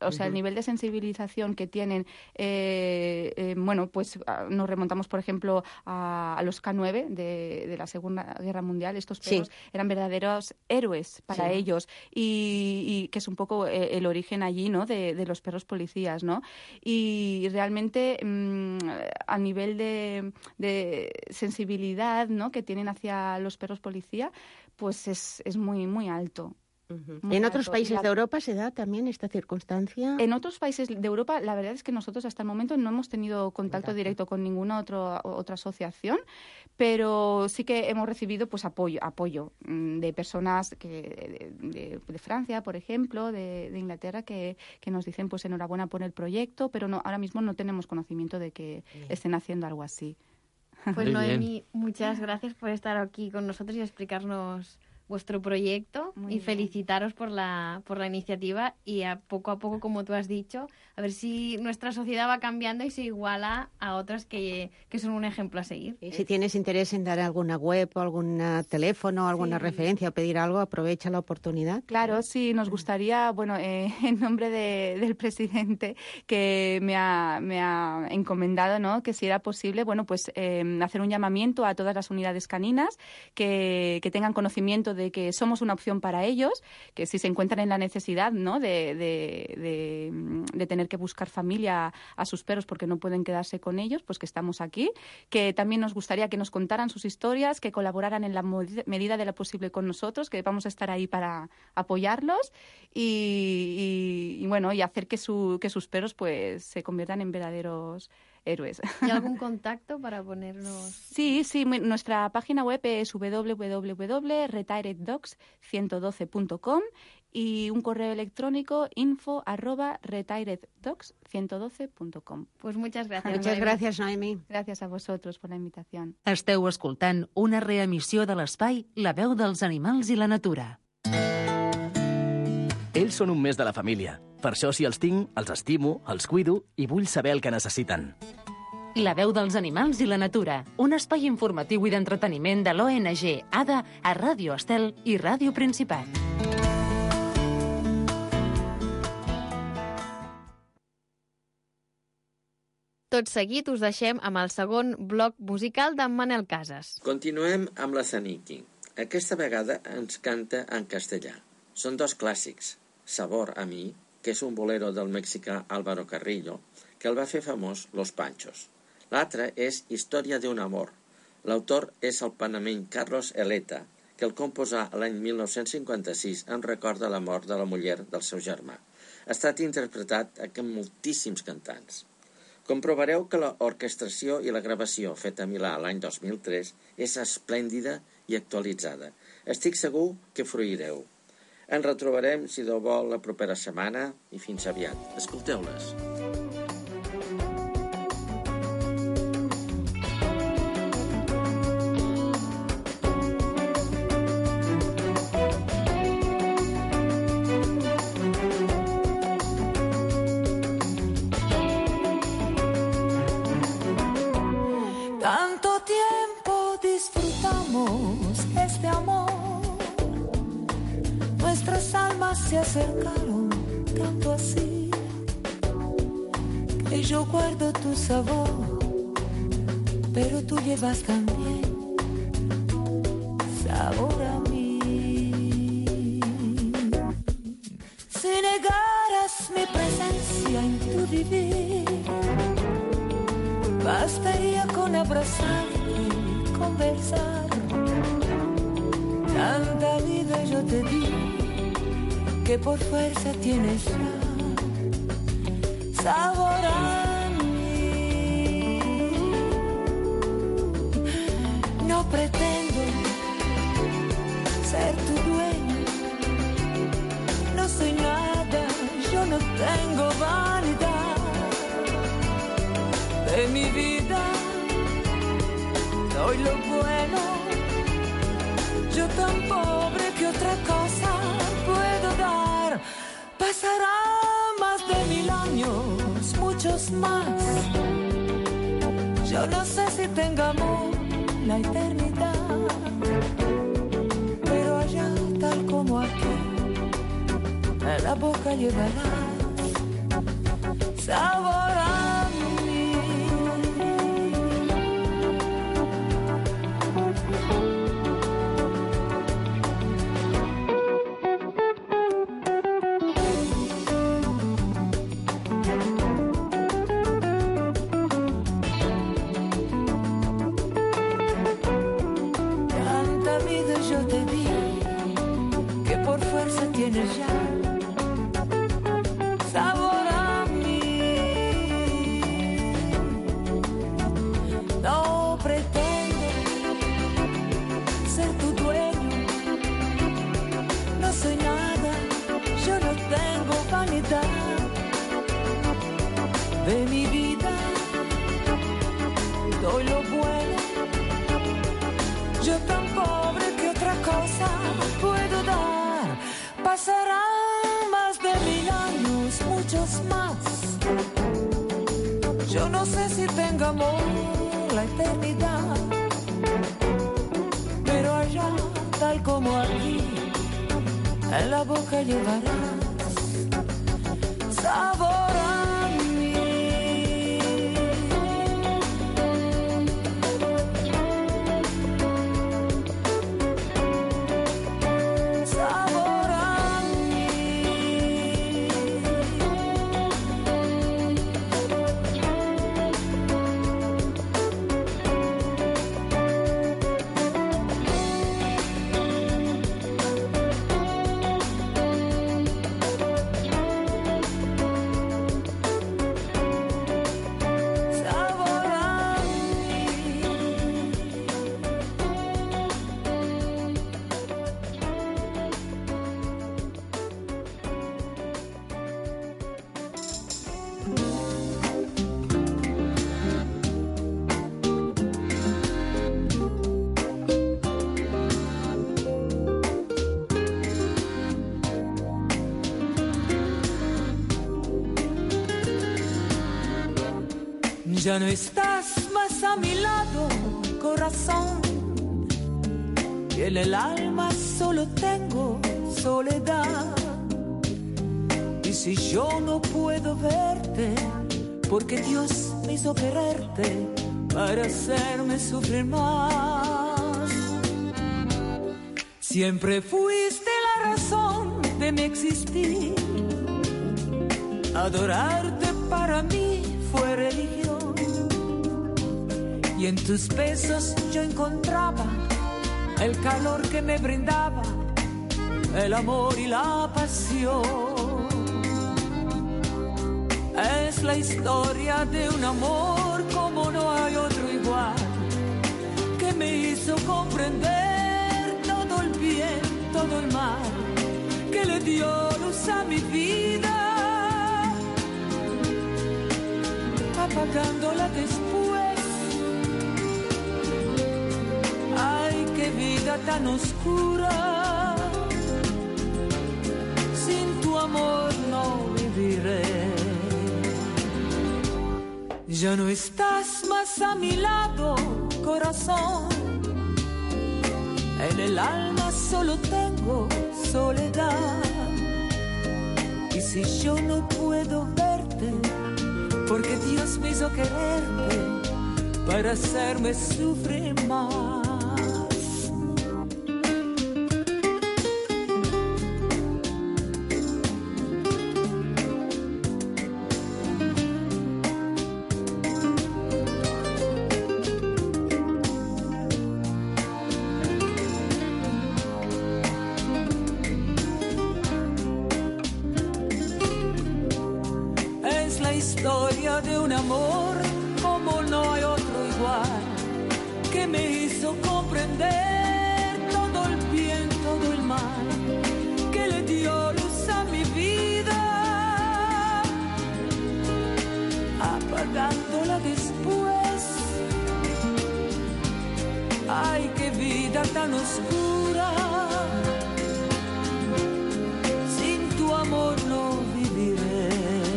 O sea, el nivel de sensibilización que tienen, bueno, pues nos remontamos, por ejemplo, a los K9 de la Segunda Guerra Mundial. Estos perros eran verdaderos héroes para ellos y que es un poco el origen allí, ¿no?, de los perros policías, ¿no? Y realmente a nivel de sensibilidad, ¿no?, que tienen hacia los perros policía, pues es muy, muy alto. ¿En otros países de Europa se da también esta circunstancia? En otros países de Europa, la verdad es que nosotros hasta el momento no hemos tenido contacto directo con ninguna otra asociación, pero sí que hemos recibido pues apoyo de personas de Francia, por ejemplo, de Inglaterra, que nos dicen pues enhorabuena por el proyecto, pero ahora mismo no tenemos conocimiento de que estén haciendo algo así. Pues Noemi, muchas gracias por estar aquí con nosotros y explicarnos vuestro proyecto y felicitaros por la iniciativa y poco a poco, como tú has dicho, a ver si nuestra sociedad va cambiando y se iguala a otras que son un ejemplo a seguir. Y si tienes interés en dar alguna web o algún teléfono, alguna referencia o pedir algo, aprovecha la oportunidad. Claro, sí, nos gustaría, bueno, en nombre del presidente que me ha encomendado, ¿no?, que si era posible, bueno, pues hacer un llamamiento a todas las unidades caninas que tengan conocimiento de que somos una opción para ellos, que si se encuentran en la necesidad, ¿no?, de tener que buscar familia a sus perros porque no pueden quedarse con ellos, pues que estamos aquí, que también nos gustaría que nos contaran sus historias, que colaboraran en la medida de lo posible con nosotros, que vamos a estar ahí para apoyarlos y bueno, y hacer que sus perros pues se conviertan en verdaderos héroes. ¿Y algún contacto para ponernos? Sí, nuestra página web es www.retireddogs112.com y un correo electrónico info@retireddogs112.com. Pues muchas gracias. Muchas gracias, Noemi. Gràcies a vosaltres per la invitació. Esteu escoltant una reemissió de l'espai La veu dels animals i la natura. Ells són un mes de la família. Per això, si els tinc, els estimo, els cuido i vull saber el que necessiten. La veu dels animals i la natura, un espai informatiu i d'entreteniment de l'ONG ADA a Ràdio Estel i Ràdio Principat. Tot seguit us deixem amb el segon bloc musical d'en Manel Casas. Continuem amb la Zaniki. Aquesta vegada ens canta en castellà. Són dos clàssics. Sabor a mi, que és un bolero del mexicà Álvaro Carrillo, que el va fer famós Los Panchos. L'altre és Història d'un amor. L'autor és el panameny Carlos Eleta, que el composà l'any 1956 en record de la mort de la muller del seu germà. Ha estat interpretat amb moltíssims cantants. Comprovareu que l'orquestració i la gravació feta a Milà l'any 2003 és esplèndida i actualitzada. Estic segur que fruireu. Ens retrobarem, si Déu vol, la propera setmana i fins aviat. Escolteu-les. Tanto tiempo disfrutamos este amor. Nuestras almas se acercaron tanto así que yo guardo tu sabor, pero tú llevas también sabor a mí. Si negaras mi presencia en tu vivir, bastaría con abrazarte y conversar. Tanta vida yo te di que por fuerza tienes ya sabor a mí. No pretendo ser tu dueño, no soy nada, yo no tengo vanidad. De mi vida doy lo bueno, yo tan pobre que otra cosa puedo dar. Pasará más de 1000 años, muchos más. Yo no sé si tengamos la eternidad, pero allá tal como aquí, en la boca llevarás sabor a mí. Tanta vida yo te di que por fuerza tienes ya sabor a mí. No pretendo ser tu dueño, no soy nada, yo no tengo vanidad de mi vida, doy lo bueno, yo tan pobre que otra cosa puedo dar. Pasarán más de 1000 años, muchos más. Yo no sé si tenga amor la eternidad, pero allá, tal como aquí, en la boca llevarás sabor a mí. Sabor a mí. Sabor a Ya no estás más a mi lado, corazón, y en el alma solo tengo soledad. Y si yo no puedo verte, porque Dios me hizo quererte para hacerme sufrir más. Siempre fuiste la razón de mi existir, adorarte para mí fue religión. Y en tus besos yo encontraba el calor que me brindaba, el amor y la pasión. Es la historia de un amor como no hay otro igual, que me hizo comprender todo el bien, todo el mal, que le dio luz a mi vida, apagándola después. Ay, qué vida tan oscura, sin tu amor no viviré. Ya no estás más a mi lado, corazón, en el alma solo tengo soledad. Y si yo no puedo verte, porque Dios me hizo quererte para hacerme sufrir más. Historia de un amor como no hay otro igual, que me hizo comprender todo el bien, todo el mal, que le dio luz a mi vida, apagándola después. Ay, qué vida tan oscura, sin tu amor no viviré.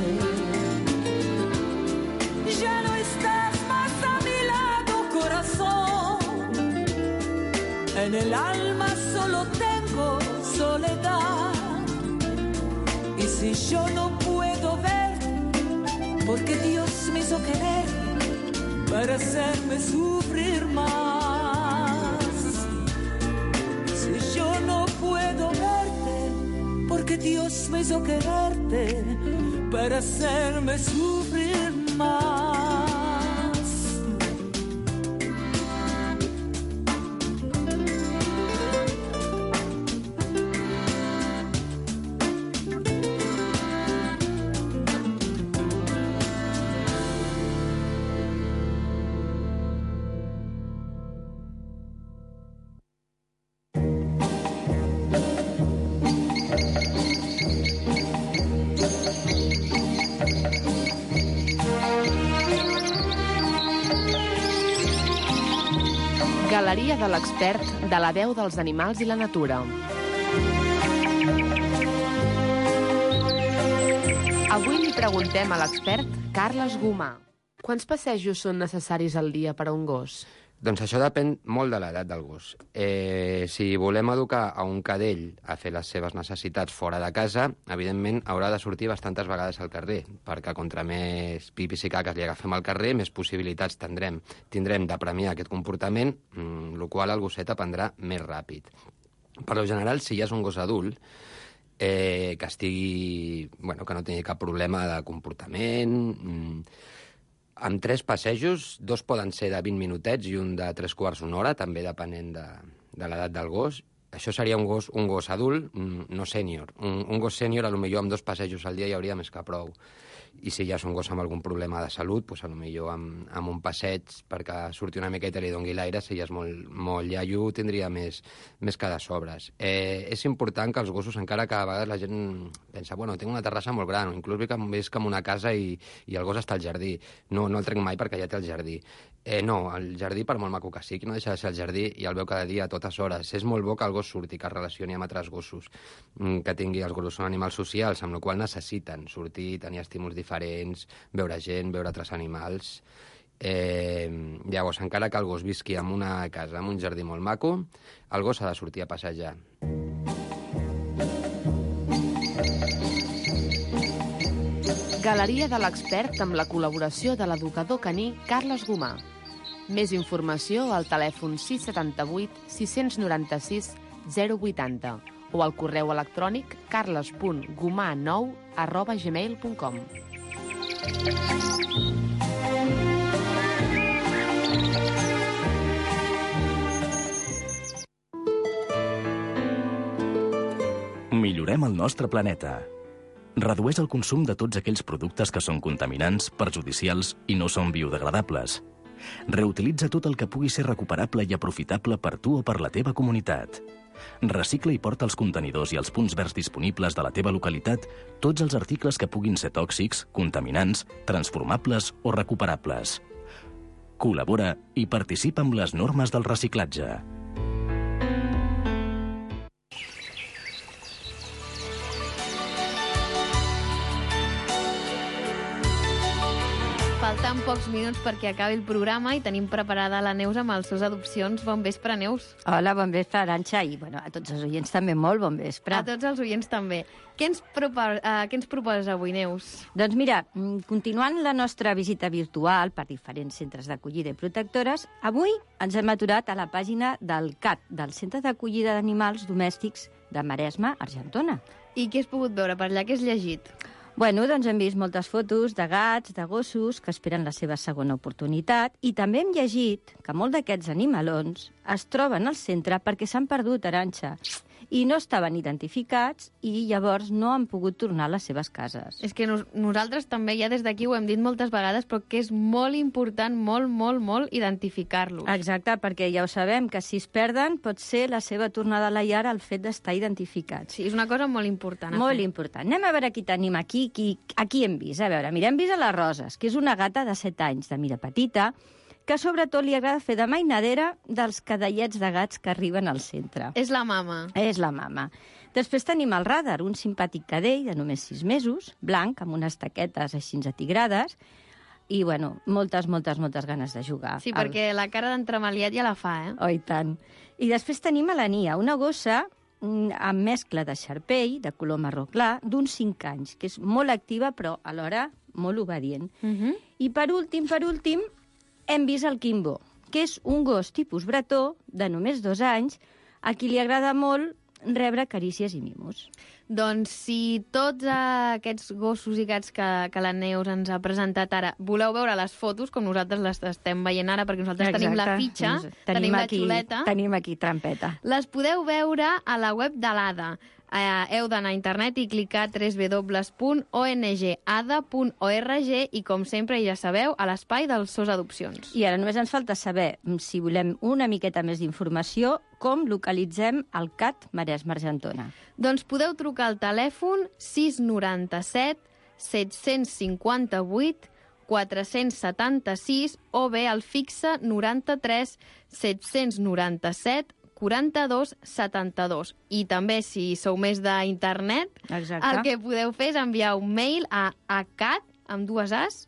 Ya no estás más a mi lado, corazón, en el alma solo tengo soledad. Y si yo no puedo ver, porque Dios me hizo querer para hacerme sufrir más. Si yo no puedo verte, porque Dios me hizo quererte para hacerme sufrir más. Galeria de l'expert de la veu dels animals i la natura. Avui li preguntem a l'expert Carles Gomà. Quants passejos són necessaris al dia per a un gos? Doncs això depèn molt de l'edat del gos. Si volem educar a un cadell a fer les seves necessitats fora de casa, evidentment haurà de sortir bastantes vegades al carrer, perquè contra més pipis i caques li agafem al carrer, més possibilitats tindrem de premiar aquest comportament, el qual el gosset aprendrà més ràpid. Per lo general, si ja és un gos adult, que no tingui cap problema de comportament, amb 3 passejos, 2 poden ser de 20 minutets i un de 3/4 d'una hora, també depenent de l'edat del gos. Això seria un gos adult, no sènior. Un gos sènior, potser amb 2 passejos al dia hi hauria més que prou. I si ja és un gos amb algun problema de salut, potser amb un passeig perquè surti una miqueta i li doni l'aire, si ja és molt iaio, tindria més que de sobres. És important que els gossos, encara que a vegades la gent pensa, tinc una terrassa molt gran, o inclús és com una casa i el gos està al jardí. No el trec mai perquè ja té el jardí. No, el jardí, per molt maco que sigui, no deixa de ser el jardí i el veu cada dia a totes hores. És molt bo que el gos surti, que es relacioni amb altres gossos, que tingui... Els gossos són animals socials, amb la qual necessiten sortir, tenir estímuls diferents, veure gent, veure altres animals. Llavors, encara que el gos visqui en una casa, en un jardí molt maco, el gos ha de sortir a passejar. Galeria de l'expert amb la col·laboració de l'educador caní Carles Gomà. Més informació al telèfon 678 696 080 o al correu electrònic carles.gomà9@gmail.com. Millorem el nostre planeta. Redueix el consum de tots aquells productes que són contaminants, perjudicials i no són biodegradables. Reutilitza tot el que pugui ser recuperable i aprofitable per tu o per la teva comunitat. Recicla i porta als contenidors i als punts verds disponibles de la teva localitat tots els articles que puguin ser tòxics, contaminants, transformables o recuperables. Col·labora i participa amb les normes del reciclatge. Falten pocs minuts perquè acabi el programa i tenim preparada la Neus amb els seus adopcions. Bon vespre, Neus. Hola, bon vespre, Arantxa, i a tots els oients també molt bon vespre. A tots els oients també. Què ens proposes avui, Neus? Doncs mira, continuant la nostra visita virtual per diferents centres d'acollida i protectores, avui ens hem aturat a la pàgina del CAT, del Centre d'Acollida d'Animals Domèstics de Maresme, Argentona. I què has pogut veure per allà? Què has llegit? Bueno, doncs hem vist moltes fotos de gats, de gossos, que esperen la seva segona oportunitat, i també hem llegit que molts d'aquests animalons es troben al centre perquè s'han perdut, Arantxa, i no estaven identificats i llavors no han pogut tornar a les seves cases. És que nosaltres també ja des d'aquí ho hem dit moltes vegades, però que és molt important, molt identificar-los. Exacte, perquè ja ho sabem, que si es perden pot ser la seva tornada a la llar el fet d'estar identificats. Sí, és una cosa molt important. Molt important. Anem a veure qui tenim aquí. Aquí hem vist, a veure, mira, hem vist a les Roses, que és una gata de 7 anys, de mida petita, que sobretot li agrada fer de mainadera dels cadellets de gats que arriben al centre. És la mama. És la mama. Després tenim el Radar, un simpàtic cadell de només 6 mesos, blanc, amb unes taquetes així atigrades, i, bueno, moltes ganes de jugar. Sí, perquè la cara d'entremaliat ja la fa, eh? Oh, i tant. I després tenim a la Nia, una gossa amb mescla de xarpell, de color marró clar, d'uns 5 anys, que és molt activa, però alhora molt obedient. I per últim, hem vist el Quimbo, que és un gos tipus bretó de només 2 anys, a qui li agrada molt rebre carícies i mimos. Doncs si tots aquests gossos i gats que la Neus ens ha presentat ara voleu veure les fotos, com nosaltres les estem veient ara, perquè nosaltres tenim la fitxa, tenim la xuleta... Tenim aquí trampeta. Les podeu veure a la web de l'ADA. Heu d'anar a internet i clicar www.ongada.org i, com sempre, ja sabeu, a l'espai dels SOS Adopcions. I ara només ens falta saber, si volem una miqueta més d'informació, com localitzem el CAT Maresme Argentona. Doncs podeu trucar al telèfon 697 758 476 o bé al fixe 93 797 42 72. I també, si sou més d'internet, el que podeu fer és enviar un mail a acat, amb 2 as,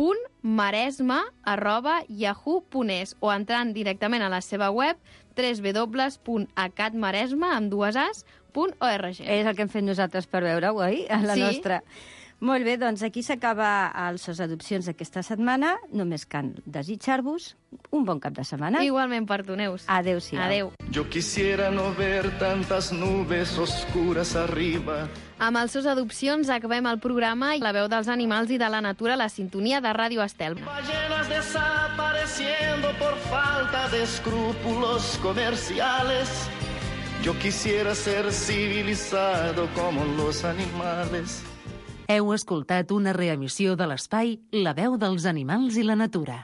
.maresma@yahoo.es o entrant directament a la seva web www.acatmaresma, amb 2 as.org. És el que hem fet nosaltres per veure-ho, oi? A la nostra... Molt bé, doncs aquí s'acaba el SOS Adopcions d'aquesta setmana. Només cal desitjar-vos un bon cap de setmana. Igualment per tu, Neus. Adéu-siau. Adéu. Yo quisiera no ver tantas nubes oscuras arriba. Amb els SOS Adopcions acabem el programa i la veu dels animals i de la natura a la sintonia de Ràdio Estel. Ballenas desapareciendo por falta de escrúpulos comerciales. Yo quisiera ser civilizado como los animales. Heu escoltat una reemissió de l'espai La veu dels animals i la natura.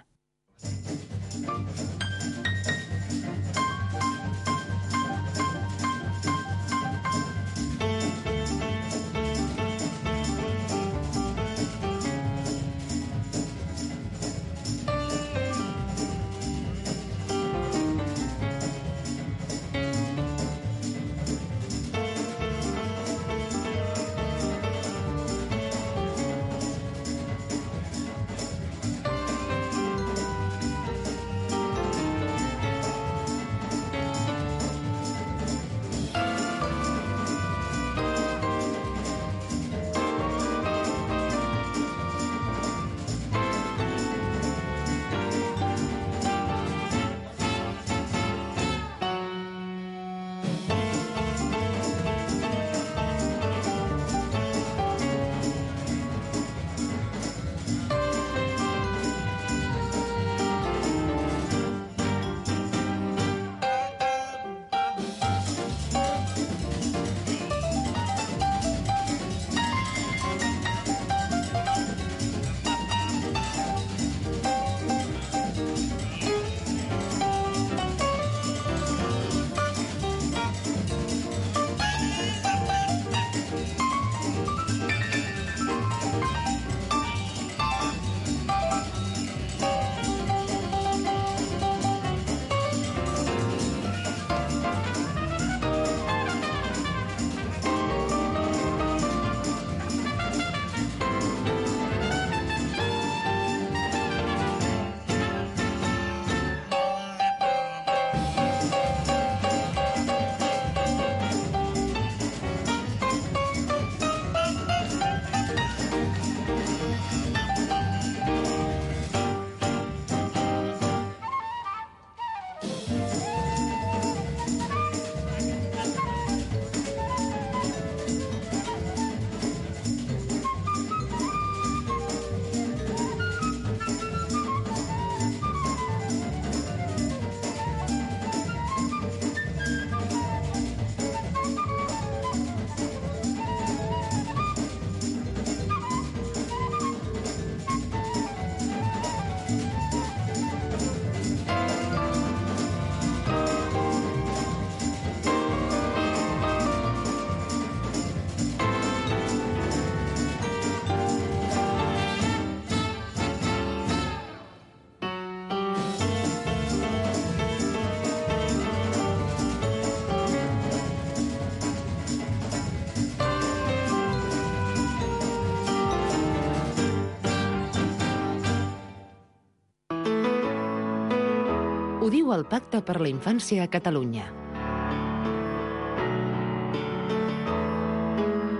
Ho diu el Pacte per la Infància a Catalunya. La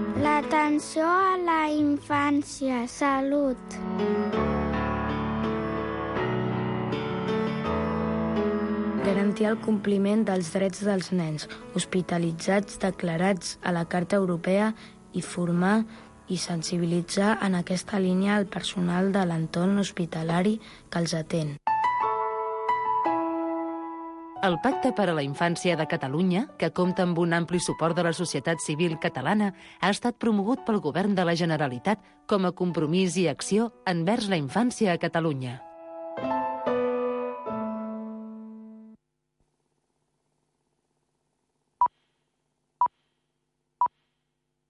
Atenció a la infància. Salut. Garantir el compliment dels drets dels nens hospitalitzats declarats a la Carta Europea i formar i sensibilitzar en aquesta línia el personal de l'entorn hospitalari que els atén. El Pacte per a la Infància de Catalunya, que compta amb un ampli suport de la societat civil catalana, ha estat promogut pel Govern de la Generalitat com a compromís i acció envers la infància a Catalunya.